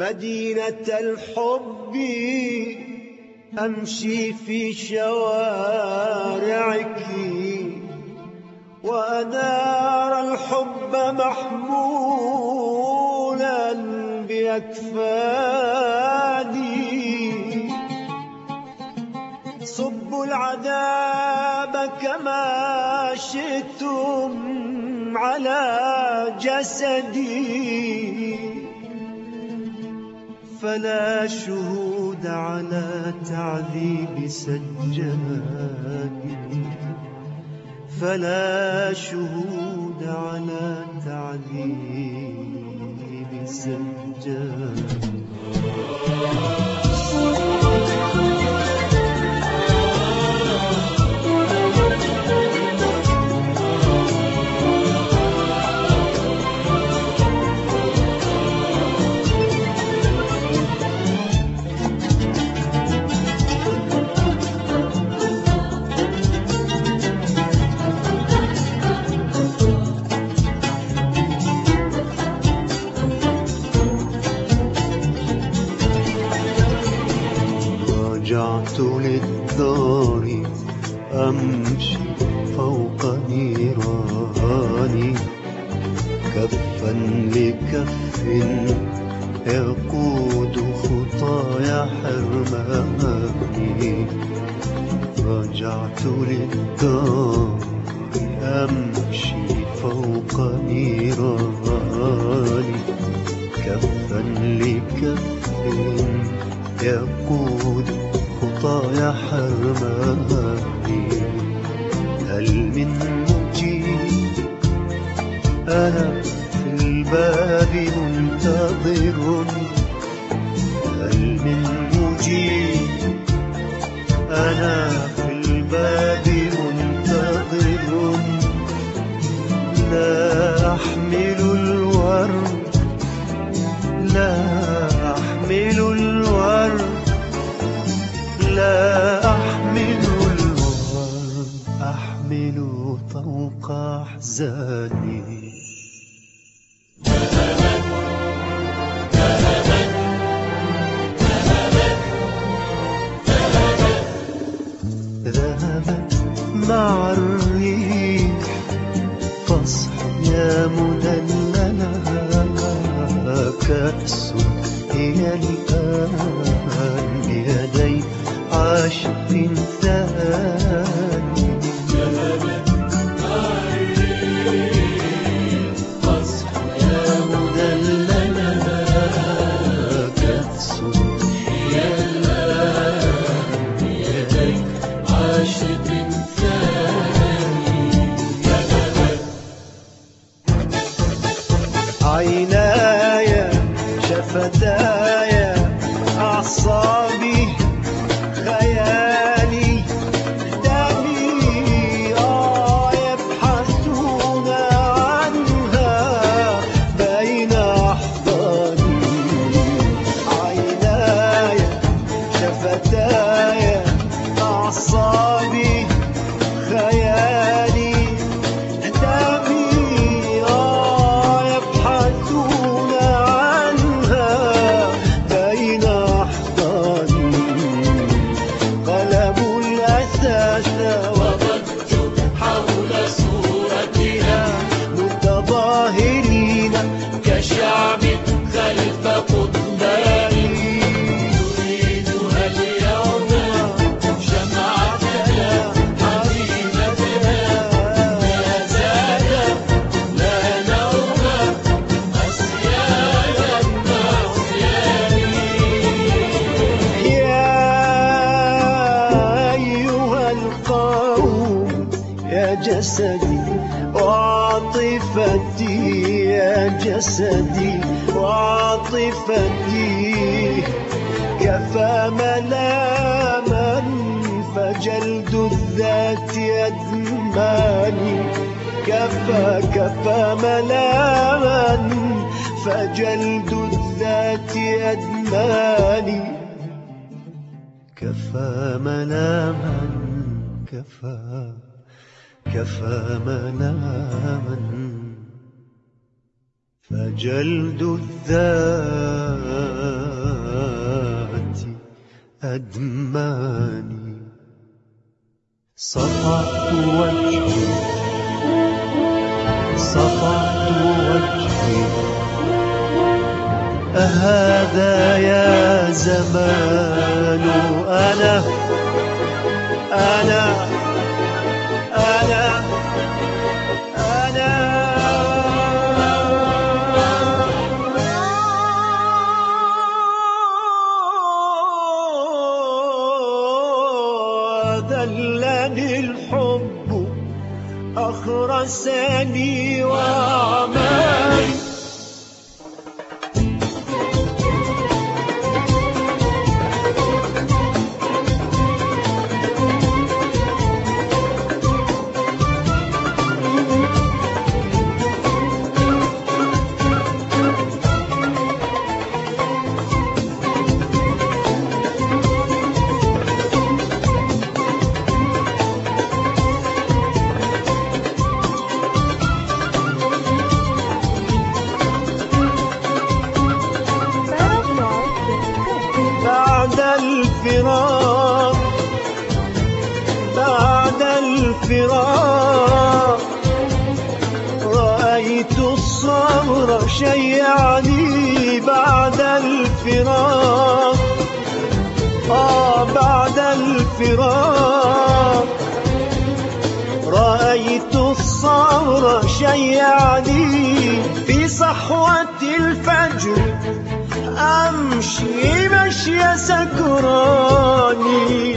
مدينة الحب أمشي في شوارعك وأنار الحب محمولا بأكفاني. صبوا العذاب كما شئتم على جسدي، فلا شهود على تعذيب سجاني، فلا شهود على تعذيب سجاني. رجعت للدار أمشي فوق نيراني، كفا لكف يقود خطايا حرماني. رجعت للدار أمشي فوق نيراني، كفا لكف يقود خطايا حرماني. هل من مجيب؟ أنا في الباب منتظر. هل من مجيب؟ أنا في الباب منتظر. لا أحمل الورد، لا أحمل الورد، لا أحمل الورد، أحمل طوق أحزاني. ذهبت مع الريح فاصحب يا مدللة، كأس هي الآن بيدي عاشق ثاني. ذهبت مع الريح فاصحب يا مدللة، كأس هي الآن بيدي عاشق ثاني. عيناي شفتاي أعصابي خيالي دمي يبحثون عنها بين أحضاني. عيناي شفتاي أعصابي خيالي دمي يبحثون عنها بين أحضاني. قلبوا الأساس وضجوا حول صورتها متظاهرين كشعب خلف قضبان. نريدها اليوم شمعتنا حبيبتنا، لا زال لا نوم عصيانا عصياني. يا أيها القوم يا جسدي وعاطفتي، يا جسدي وعاطفتي، كفى ملاما فجلد الذات يدماني. كفى ملاما فجلد الذات يدماني. كفى ملاما، كفى ملاما فجلد الذات أدماني. صفعت وجهي أهذا يا زمان أنا دلني الحب أخرسني وأعماني. بعد الفراق رأيت الصبر شيعني. بعد الفراق بعد الفراق رأيت الصبر شيعني. في صحوة الفجر أمشي مشي سكراني.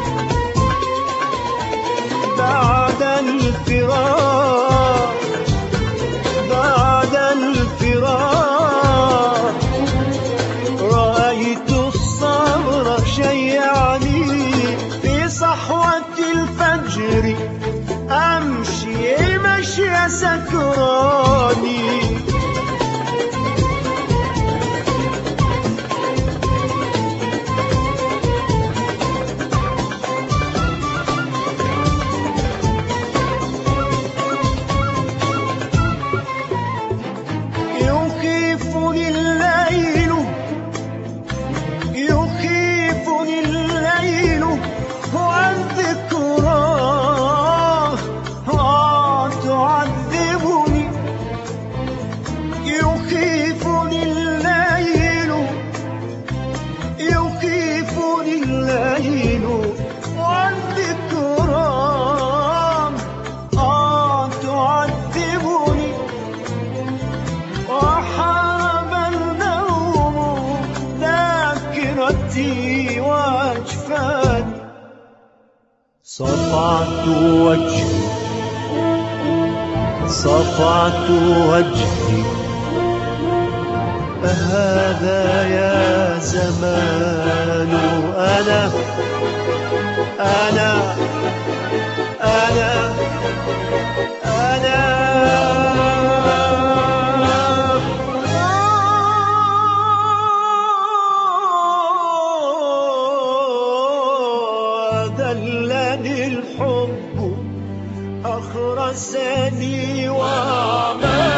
بعد الفراق رأيت الصبر شيعني. في صحوة الفجر أمشي مشي سكراني. يخيفني الليل والذكرى تعذبني. يخيفني الليل والذكرى تعذبني. وحارب النوم ذاكرتي وأجفاني. صفعت وجهي أهذا يا زمان أنا دلني الحب أخرسني وأعماني.